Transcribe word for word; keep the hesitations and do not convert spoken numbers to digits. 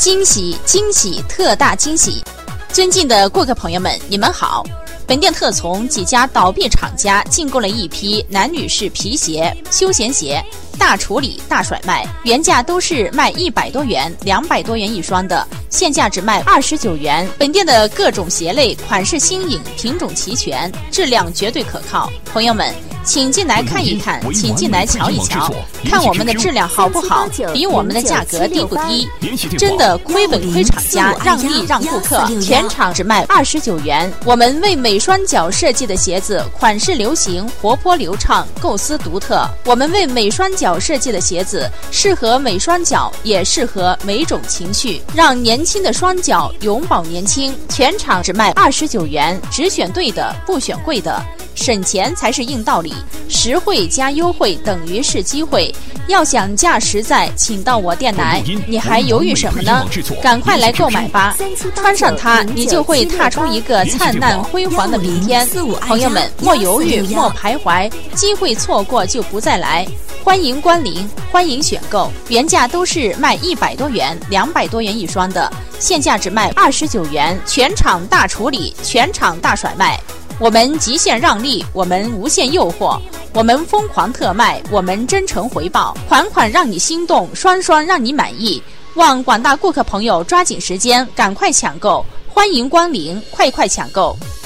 惊喜惊喜特大惊喜！尊敬的顾客朋友们，你们好。本店特从几家倒闭厂家进购了一批男女士皮鞋、休闲鞋，大处理大甩卖，原价都是卖一百多元、两百多元一双的，现价只卖二十九元。本店的各种鞋类款式新颖，品种齐全，质量绝对可靠。朋友们，请进来看一看，请进来瞧一瞧，看我们的质量好不好，比我们的价格低不低？真的亏本亏厂家，让利让顾客，全场只卖二十九元。我们为美双脚设计的鞋子，款式流行，活泼流畅，构思独特。我们为美双脚设计的鞋子，适合美双脚，也适合每种情绪，让年轻的双脚永葆年轻。全场只卖二十九元，只选对的，不选贵的。省钱才是硬道理，实惠加优惠等于是机会。要想价实在，请到我店来。你还犹豫什么呢？赶快来购买吧！穿上它，你就会踏出一个灿烂辉煌的明天。朋友们，莫犹豫，莫徘徊，机会错过就不再来。欢迎光临，欢迎选购。原价都是卖一百多元、两百多元一双的，现价只卖二十九元，全场大处理，全场大甩卖。我们极限让利，我们无限诱惑，我们疯狂特卖，我们真诚回报，款款让你心动，双双让你满意。望广大顾客朋友抓紧时间，赶快抢购，欢迎光临，快快抢购！